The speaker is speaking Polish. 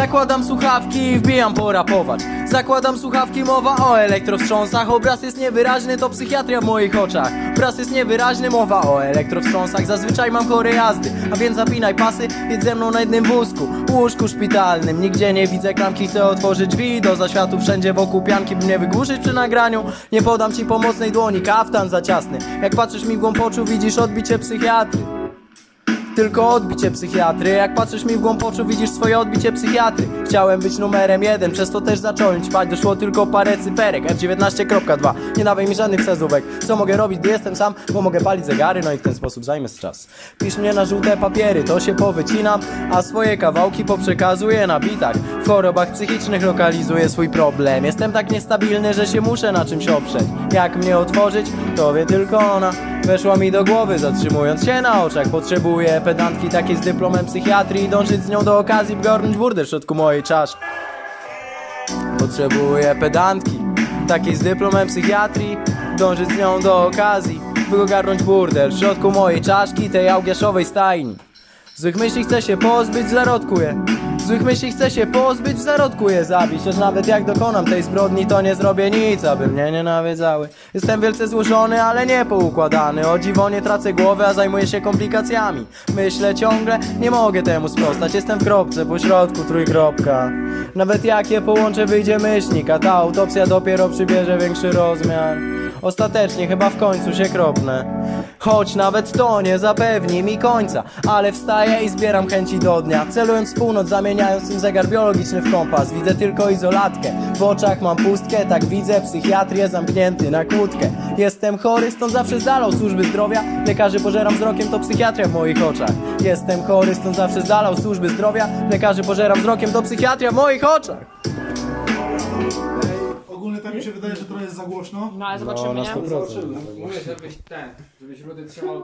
Zakładam słuchawki i wbijam porapować. Zakładam słuchawki, mowa o elektrowstrząsach. Obraz jest niewyraźny, to psychiatria w moich oczach. Obraz jest niewyraźny, mowa o elektrowstrząsach. Zazwyczaj mam chore jazdy, a więc zapinaj pasy. Jedź ze mną na jednym wózku, łóżku szpitalnym. Nigdzie nie widzę klamki, chcę otworzyć drzwi do zaświatów. Wszędzie wokół pianki, by mnie wygłuszyć przy nagraniu. Nie podam ci pomocnej dłoni, kaftan za ciasny. Jak patrzysz mi w głąb oczu, widzisz odbicie psychiatry. Tylko odbicie psychiatry. Jak patrzysz mi w głąb oczu, widzisz swoje odbicie psychiatry. Chciałem być numerem 1, przez to też zacząłem ćpać. Doszło tylko parę cyferek, F19.2. Nie dawaj mi żadnych wskazówek. Co mogę robić, gdy jestem sam? Bo mogę palić zegary, no i w ten sposób zajmę czas. Pisz mnie na żółte papiery, to się powycinam, a swoje kawałki poprzekazuję na bitach. W chorobach psychicznych lokalizuję swój problem. Jestem tak niestabilny, że się muszę na czymś oprzeć. Jak mnie otworzyć, to wie tylko ona. Weszła mi do głowy, zatrzymując się na oczach. Potrzebuję pedantki takiej z dyplomem psychiatrii i dążyć z nią do okazji, by garnąć burdę w środku mojej czaszki. Potrzebuję pedantki takiej z dyplomem psychiatrii, dążyć z nią do okazji, by garnąć burdel w środku mojej czaszki, tej augiaszowej stajni. Złych myśli chcę się pozbyć, zarodkuję. Złych myśli chcę się pozbyć, w zarodku je zabić. Choć nawet jak dokonam tej zbrodni, to nie zrobię nic, aby mnie nie nawiedzały. Jestem wielce złożony, ale nie poukładany. O dziwo nie tracę głowy, a zajmuję się komplikacjami. Myślę ciągle, nie mogę temu sprostać. Jestem w kropce, po środku trójkropka. Nawet jak je połączę, wyjdzie myślnik, a ta autopsja dopiero przybierze większy rozmiar. Ostatecznie chyba w końcu się kropnę. Choć nawet to nie zapewni mi końca, ale wstaję i zbieram chęci do dnia. Celując w północ, zamieniając ten zegar biologiczny w kompas. Widzę tylko izolatkę, w oczach mam pustkę. Tak widzę psychiatrię, zamknięty na kłódkę. Jestem chory, stąd zawsze z dala służby zdrowia. Lekarzy pożeram wzrokiem, to psychiatria w moich oczach. Jestem chory, stąd zawsze z dala służby zdrowia. Lekarzy pożeram wzrokiem, to psychiatria w moich oczach. Ogólnie tak mi się wydaje, że trochę jest za głośno. No ale zobaczymy, nie? Mówię, żebyś rudy trzymał